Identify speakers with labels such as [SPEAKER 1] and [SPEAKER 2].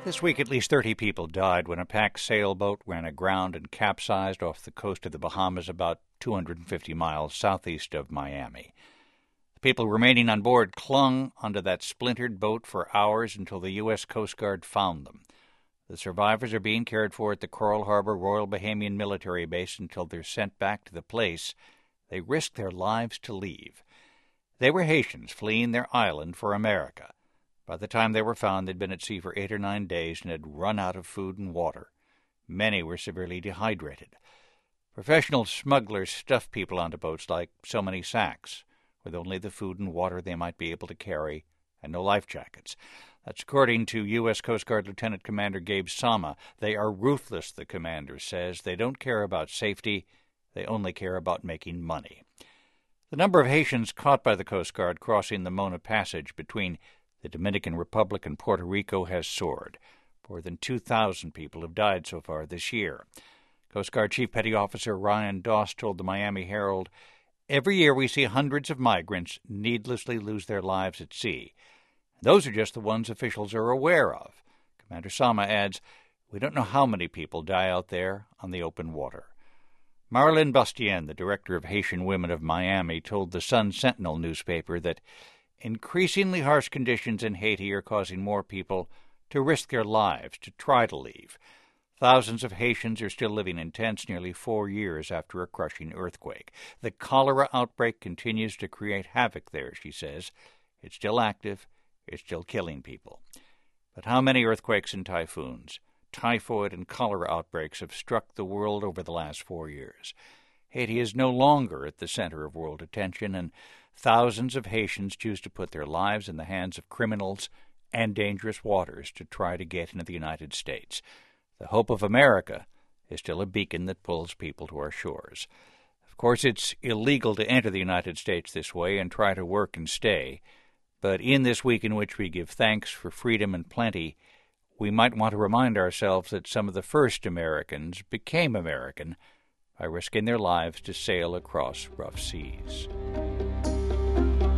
[SPEAKER 1] This week, at least 30 people died when a packed sailboat ran aground and capsized off the coast of the Bahamas about 250 miles southeast of Miami. The people remaining on board clung onto that splintered boat for hours until the U.S. Coast Guard found them. The survivors are being cared for at the Coral Harbor Royal Bahamian Military Base until they're sent back to the place they risked their lives to leave. They were Haitians fleeing their island for America. By the time they were found, they'd been at sea for 8 or 9 days and had run out of food and water. Many were severely dehydrated. Professional smugglers stuff people onto boats like so many sacks, with only the food and water they might be able to carry and no life jackets. That's according to U.S. Coast Guard Lieutenant Commander Gabe Sama. They are ruthless, the commander says. They don't care about safety. They only care about making money. The number of Haitians caught by the Coast Guard crossing the Mona Passage between the Dominican Republic and Puerto Rico has soared. More than 2,000 people have died so far this year. Coast Guard Chief Petty Officer Ryan Doss told the Miami Herald, "Every year we see hundreds of migrants needlessly lose their lives at sea. Those are just the ones officials are aware of." Commander Sama adds, "We don't know how many people die out there on the open water." Marlene Bastien, the director of Haitian Women of Miami, told the Sun-Sentinel newspaper that increasingly harsh conditions in Haiti are causing more people to risk their lives to try to leave. Thousands of Haitians are still living in tents nearly 4 years after a crushing earthquake. The cholera outbreak continues to create havoc there, she says. It's still active. It's still killing people. But how many earthquakes and typhoons, typhoid and cholera outbreaks have struck the world over the last 4 years? Haiti is no longer at the center of world attention, and thousands of Haitians choose to put their lives in the hands of criminals and dangerous waters to try to get into the United States. The hope of America is still a beacon that pulls people to our shores. Of course, it's illegal to enter the United States this way and try to work and stay, but in this week in which we give thanks for freedom and plenty, we might want to remind ourselves that some of the first Americans became American by risking their lives to sail across rough seas.